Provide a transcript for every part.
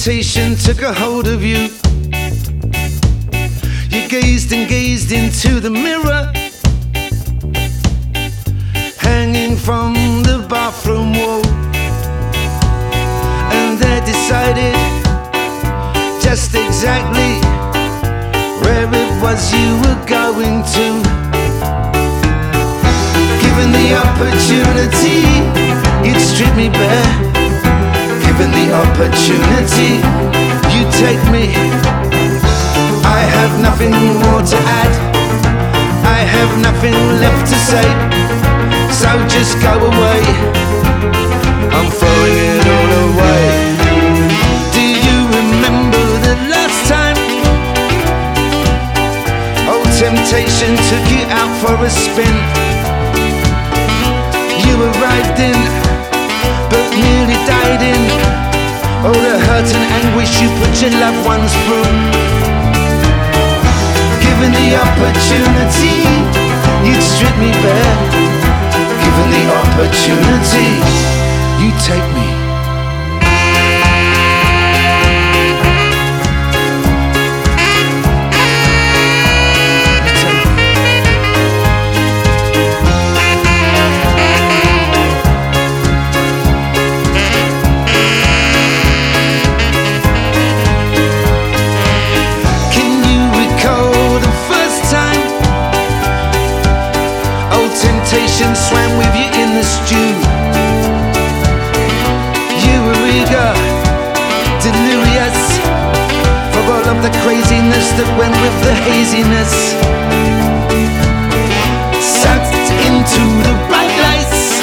temptation took a hold of you. You gazed and gazed into the mirror, hanging from the bathroom wall, and there decided just exactly where it was you were going to. Given the opportunity, you'd strip me bare. Given the opportunity, you take me. I have nothing more to add, I have nothing left to say, so just go away. I'm throwing it all away. Do you remember the last time old temptation took you out for a spin? You arrived in, but nearly died in, all the hurt and anguish you put your loved ones through. Given the opportunity, you'd strip me bare. Given the opportunity, you take me. Temptation swam with you in the stew. You were eager, delirious, for all of the craziness that went with the haziness. Sucked into the bright lights,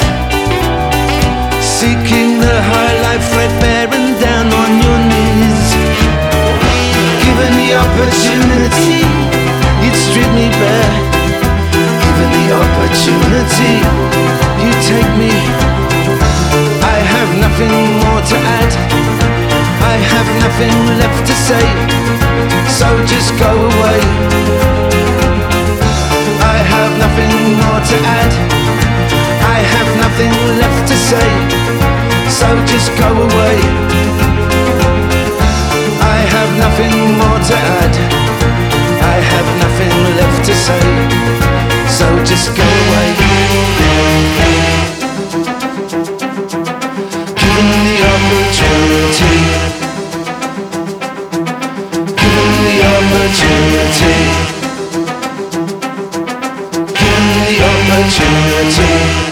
seeking the high life, threadbare and down on your knees. Given the opportunity, you'd strip me bare. Given the opportunity, you take me. I have nothing more to add, I have nothing left to say, so just go away. I have nothing more to add, I have nothing left to say, so just go away. I have nothing more to add, I have nothing left to say, so just go away. Given the opportunity, given the opportunity, given the opportunity.